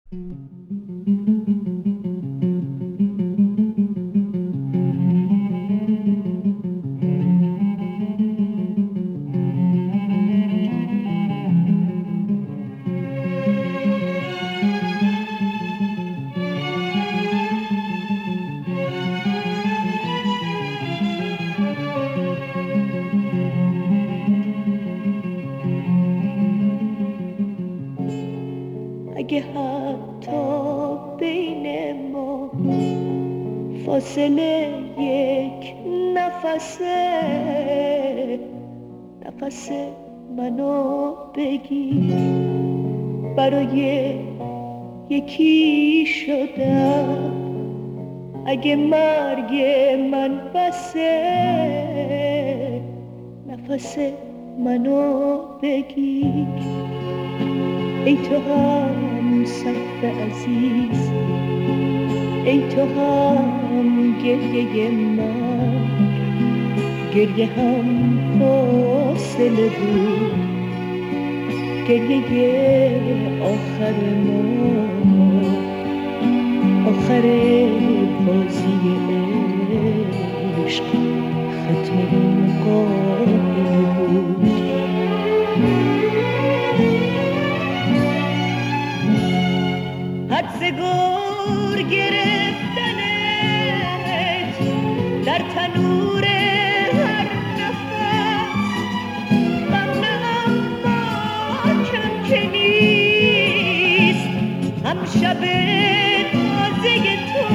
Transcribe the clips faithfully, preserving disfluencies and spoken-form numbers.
اگه حتی بین ما فاصله یک نفسه، نفس منو بگیر، برای یکی شدم. اگه مرگ من بسه، نفس منو بگیر. ای تو هم صف عزیز، ای تو هم گریه من، گریه هم فاصله بود، گریه آخر ما، آخر بازی عشق، ختم این قافله بود. حدس گور گرفتنت در تنور هر نفس، غم اما کم که نیست. هم شب تازه تو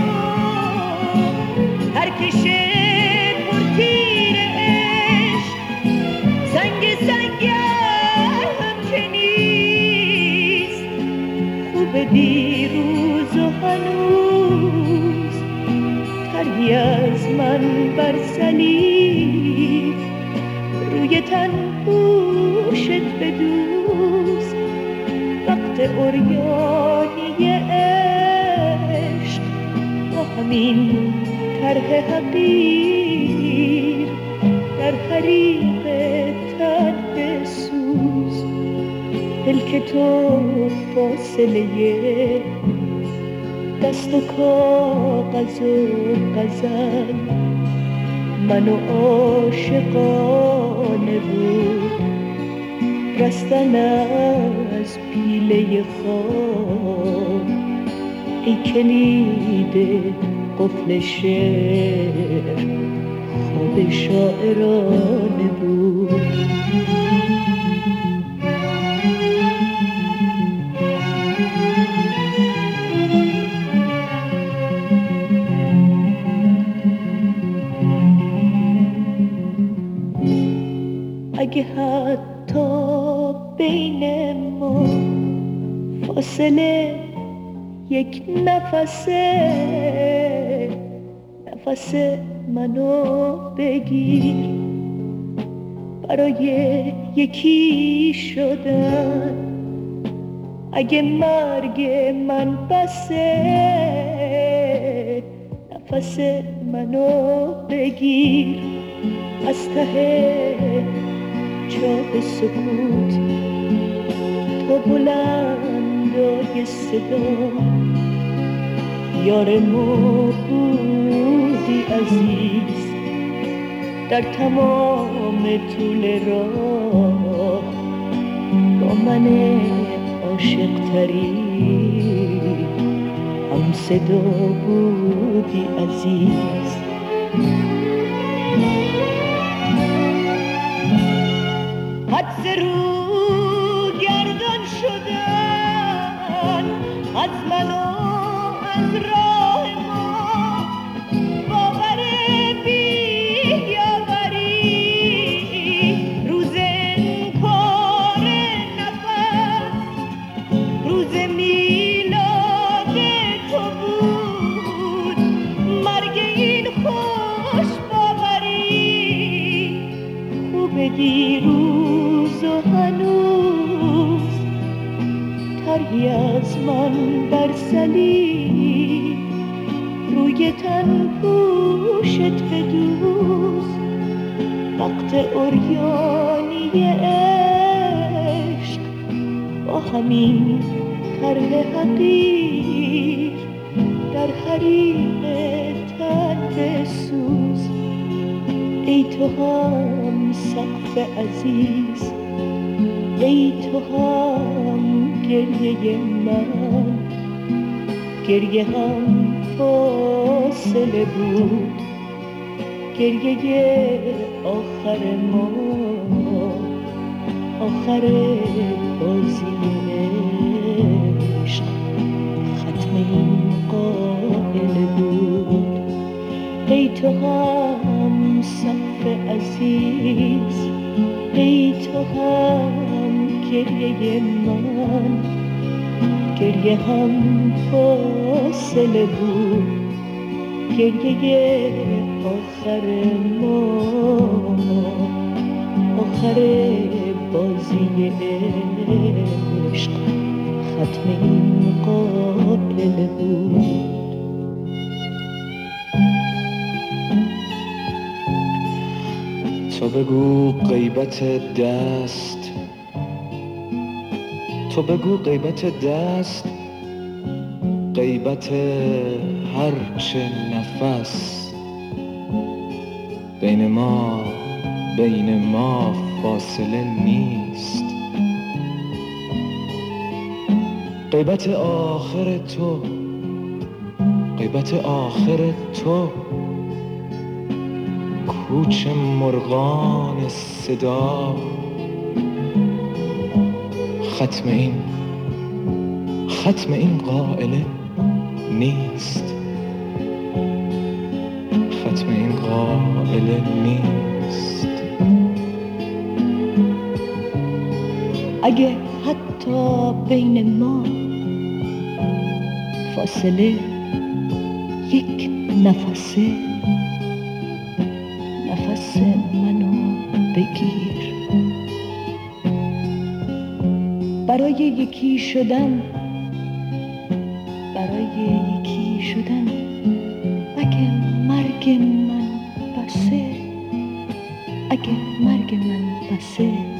ترکش پرتیر عشق، سنگ سنگر هم که نیست. خوب دیروز و هنوز تری از من بر صلیب، روی تن پوشت بدوز. وقت عریانی عشق با همین طرح حقیر، در حریق تن بسوز. دل که تو فاصله دست و کاغذ و غزل، منو عاشقانه بود رستن از پیله خواب. ای کلید قفل شعر، خواب شاعرانه بود. اگه حتی بین ما فاصله یک نفسه، نفس منو بگیر، برای یکی شدن. اگه مرگ من بسه، نفس منو بگیر. از ته چاه سکوت تو بلندای صدا، یار ما بودی عزیز در تمام طول راه. با من عاشق تری هم صدا بودی عزیز. حدس رو گردان شدن از من و از راه ما، باور بیاوری روز انکار نفس، روز میلاد تو بود. مرگ این خوش باوری، خوب دیروز و هنوز تری از من بر صلیب، روی تن پوشت بدوز. وقت عریانی عشق با همین طرح حقیر در حریم تن بسوز. ای تو هم سقف عزیز، ای تو هم گریه من. گریه هم فاصله بود، گریه آخر ما، آخر بازی عشق ختم این قائل بود. ای تو هم سقف عزیز، ای تو هم گریه من. گریه هم فاصله بود، گریه آخر ما، آخر بازی عشق ختم این قابل بود. تو بگو غیبت دست، تو بگو غیبت دست، غیبت هرچه نفس. بین ما بین ما فاصله نیست. غیبت آخر تو، غیبت آخر تو، کوچ مرغان صدا. ختم این ختم این قائله نیست، ختم این قائله نیست. اگه حتی بین ما فاصله یک نفسه، نفس منو بگیر. برای یکی شدن، برای یکی شدن، اگه مرگ من بسه، اگه مرگ من بسه،